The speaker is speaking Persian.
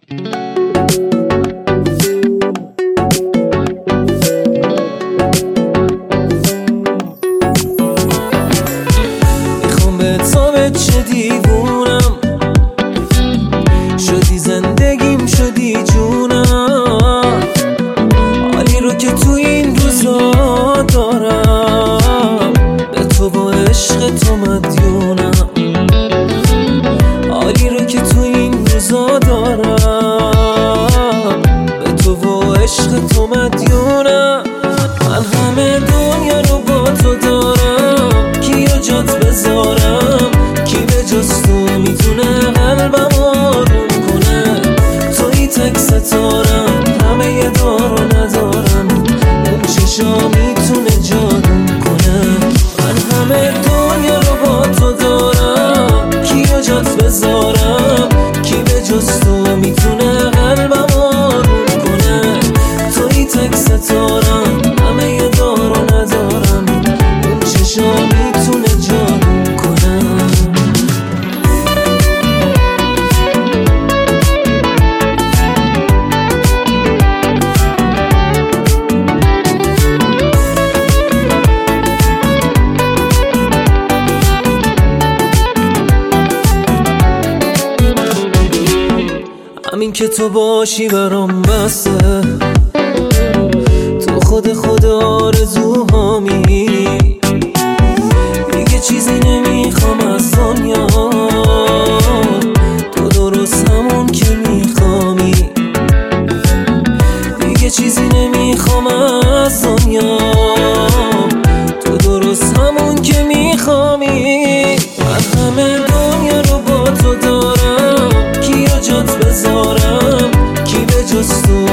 میخوام به تو چه دیوونم شدی، زندگیم شدی جونم، حالی رو که تو این روزا دارم به تو با عشق تو مدیونم، حالی رو که تو این روزا دارم به تو با عشق تو مدیونم. من همه دنیا رو با تو دارم، کیو جات بذارم، کی به جز تو میتونه قلبم آروم کنه؟ توی تک ستارم، همه یه دار و ندارم، اون چشا میتونه جادو کنه. من همه دنیا رو با تو دارم، کیو جات بذارم، کی به جز تو میتونه قلبم آروم کنه؟ توی تک ستارم، همه یه دار و ندارم، اون چشا میتونه جادو کنه. همین که تو باشی برام بسه، تو خود آرزوهامی، دیگه چیزی نمیخوام از دنیا، تو درست همون که میخوامی، دیگه چیزی نمیخوام از دنیا، تو درست همون که میخوامی. من همه دنیا رو با تو دارم، کیو جات بذارم، کی به جز تو